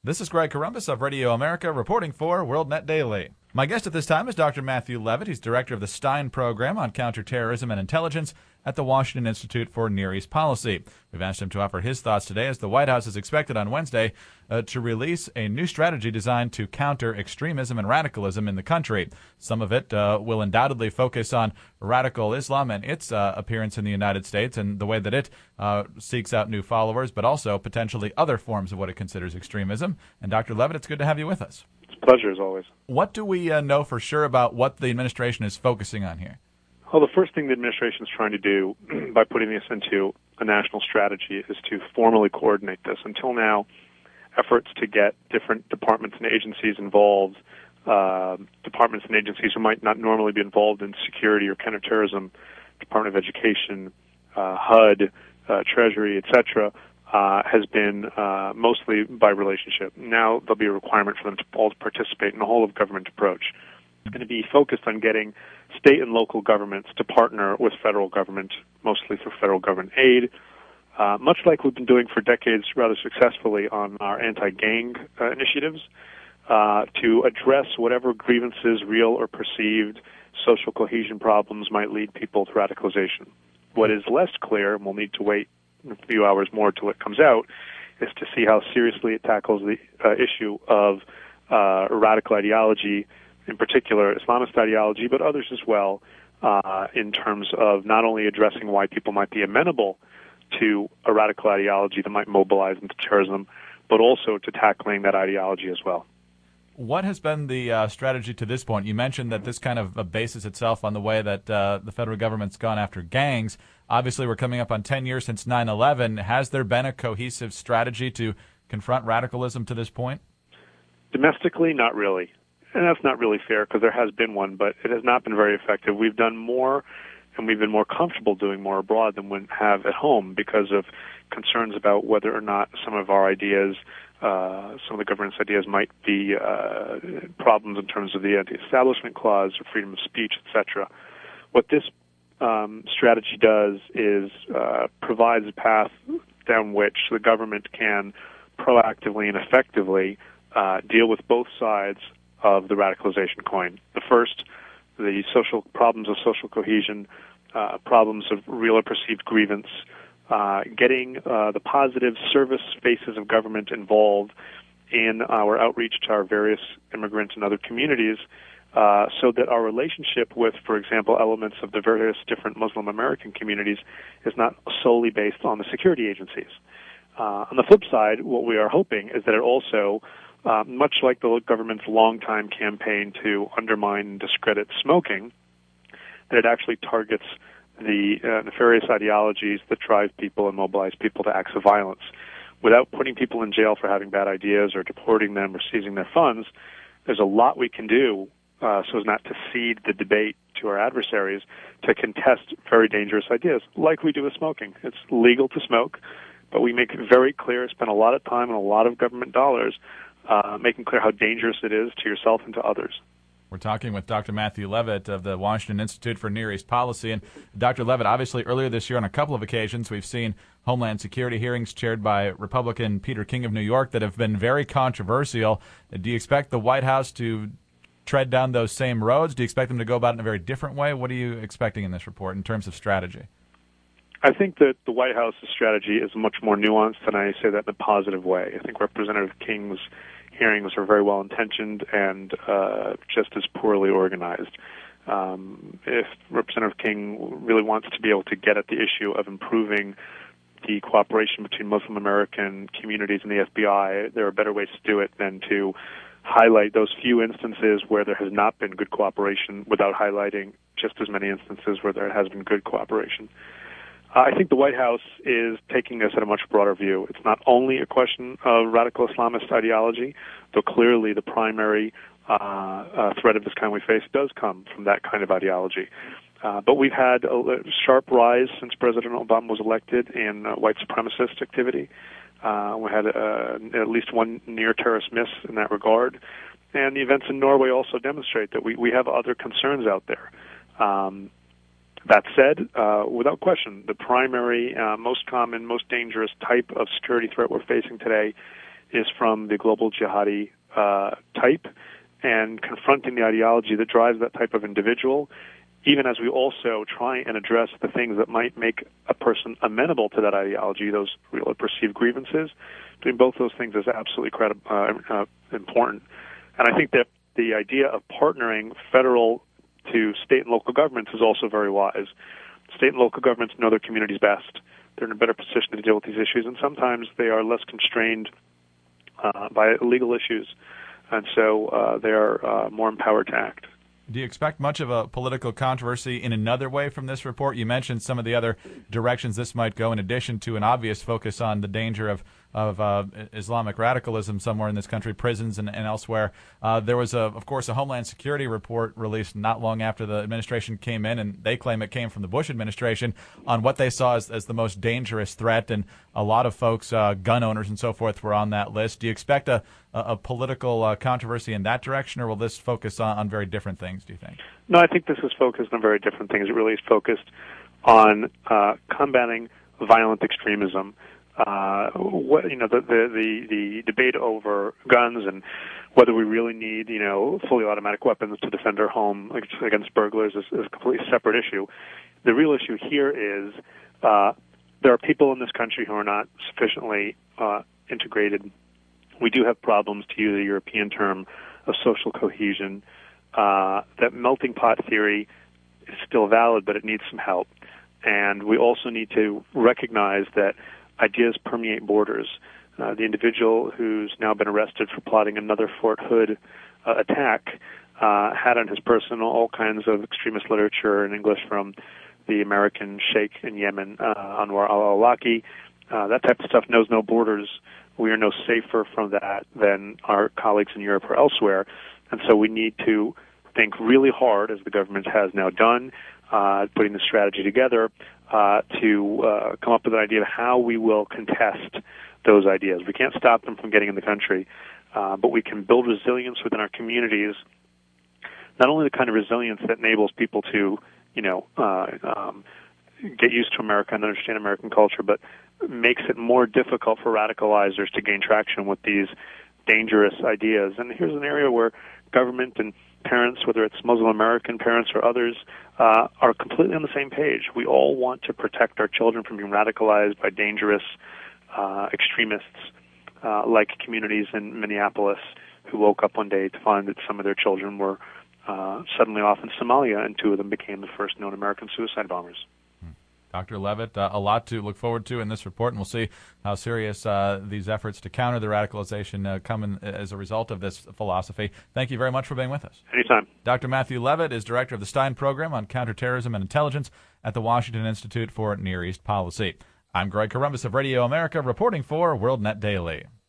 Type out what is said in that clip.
This is Greg Corombos of Radio America reporting for WorldNet Daily. My guest at this time is Dr. Matthew Levitt. He's director of the Stein Program on Counterterrorism and Intelligence at the Washington Institute for Near East Policy. We've asked him to offer his thoughts today as the White House is expected on Wednesday to release a new strategy designed to counter extremism and radicalism in the country. Some of it will undoubtedly focus on radical Islam and its appearance in the United States and the way that it seeks out new followers, but also potentially other forms of what it considers extremism. And Dr. Levitt, it's good to have you with us. It's a pleasure, as always. What do we know for sure about what the administration is focusing on here? Well, the first thing the administration is trying to do by putting this into a national strategy is to formally coordinate this. Until now, efforts to get different departments and agencies involved, departments and agencies who might not normally be involved in security or counterterrorism, Department of Education, HUD, Treasury, etc., has been mostly by relationship. Now there'll be a requirement for them to all participate in the whole of government approach. It's going to be focused on getting state and local governments to partner with federal government, mostly through federal government aid, much like we've been doing for decades rather successfully on our anti-gang initiatives, to address whatever grievances, real or perceived, social cohesion problems might lead people to radicalization. What is less clear, and we'll need to wait a few hours more till it comes out, is to see how seriously it tackles the issue of radical ideology, in particular Islamist ideology, but others as well, in terms of not only addressing why people might be amenable to a radical ideology that might mobilize into terrorism, but also to tackling that ideology as well. What has been the strategy to this point? You mentioned that this kind of bases itself on the way that the federal government's gone after gangs. Obviously, we're coming up on 10 years since 9/11. Has there been a cohesive strategy to confront radicalism to this point? Domestically, not really. And that's not really fair because there has been one, but it has not been very effective. We've done more and we've been more comfortable doing more abroad than we have at home because of concerns about whether or not some of our ideas, some of the government's ideas might be problems in terms of the anti-establishment clause or freedom of speech, etc. What this strategy does is provides a path down which the government can proactively and effectively deal with both sides of the radicalization coin. The first, the social problems of social cohesion, problems of real or perceived grievance, getting the positive service faces of government involved in our outreach to our various immigrant and other communities, so that our relationship with, for example, elements of the various different Muslim American communities is not solely based on the security agencies. On the flip side, what we are hoping is that it also, much like the government's long-time campaign to undermine and discredit smoking, that it actually targets the nefarious ideologies that drive people and mobilize people to acts of violence. Without putting people in jail for having bad ideas or deporting them or seizing their funds, there's a lot we can do so as not to cede the debate to our adversaries to contest very dangerous ideas, like we do with smoking. It's legal to smoke, but we make it very clear, spend a lot of time and a lot of government dollars making clear how dangerous it is to yourself and to others. We're talking with Dr. Matthew Levitt of the Washington Institute for Near East Policy. And Dr. Levitt, obviously earlier this year on a couple of occasions, we've seen Homeland Security hearings chaired by Republican Peter King of New York that have been very controversial. Do you expect the White House to tread down those same roads? Do you expect them to go about it in a very different way? What are you expecting in this report in terms of strategy? I think that the White House's strategy is much more nuanced, and I say that in a positive way. I think Representative King's hearings are very well-intentioned and just as poorly organized. If Representative King really wants to be able to get at the issue of improving the cooperation between Muslim American communities and the FBI, there are better ways to do it than to highlight those few instances where there has not been good cooperation without highlighting just as many instances where there has been good cooperation. I think the White House is taking this at a much broader view. It's not only a question of radical Islamist ideology, though clearly the primary threat of this kind we face does come from that kind of ideology. But we've had a sharp rise since President Obama was elected in white supremacist activity. We had at least one near-terrorist miss in that regard. And the events in Norway also demonstrate that we have other concerns out there. That said, without question, the primary, most common, most dangerous type of security threat we're facing today is from the global jihadi type, and confronting the ideology that drives that type of individual, even as we also try and address the things that might make a person amenable to that ideology, those real perceived grievances. Doing both those things is absolutely important. And I think that the idea of partnering federal to state and local governments is also very wise. State and local governments know their communities best. They're in a better position to deal with these issues, and sometimes they are less constrained by legal issues, and so they are more empowered to act. Do you expect much of a political controversy in another way from this report? You mentioned some of the other directions this might go, in addition to an obvious focus on the danger of Islamic radicalism somewhere in this country, prisons and elsewhere. There was, of course, a Homeland Security report released not long after the administration came in, and they claim it came from the Bush administration, on what they saw as the most dangerous threat, and a lot of folks, gun owners and so forth, were on that list. Do you expect a political controversy in that direction, or will this focus on very different things, do you think? No, I think this is focused on very different things. It really is focused on combating violent extremism. The debate over guns and whether we really need, fully automatic weapons to defend our home against burglars is a completely separate issue. The real issue here is there are people in this country who are not sufficiently integrated. We do have problems, to use a European term, of social cohesion. That melting pot theory is still valid, but it needs some help. And we also need to recognize that ideas permeate borders. The individual who's now been arrested for plotting another Fort Hood attack had on his person all kinds of extremist literature in English from the American sheikh in Yemen, Anwar al-Awlaki. That type of stuff knows no borders. We are no safer from that than our colleagues in Europe or elsewhere. And so we need to think really hard, as the government has now done, putting the strategy together, to come up with an idea of how we will contest those ideas. We can't stop them from getting in the country, but we can build resilience within our communities, not only the kind of resilience that enables people to, get used to America and understand American culture, but makes it more difficult for radicalizers to gain traction with these dangerous ideas. And here's an area where government and parents, whether it's Muslim American parents or others, are completely on the same page. We all want to protect our children from being radicalized by dangerous extremists, like communities in Minneapolis who woke up one day to find that some of their children were suddenly off in Somalia, and two of them became the first known American suicide bombers. Dr. Levitt, a lot to look forward to in this report, and we'll see how serious these efforts to counter the radicalization come in as a result of this philosophy. Thank you very much for being with us. Anytime. Dr. Matthew Levitt is director of the Stein Program on Counterterrorism and Intelligence at the Washington Institute for Near East Policy. I'm Greg Corombos of Radio America, reporting for WorldNet Daily.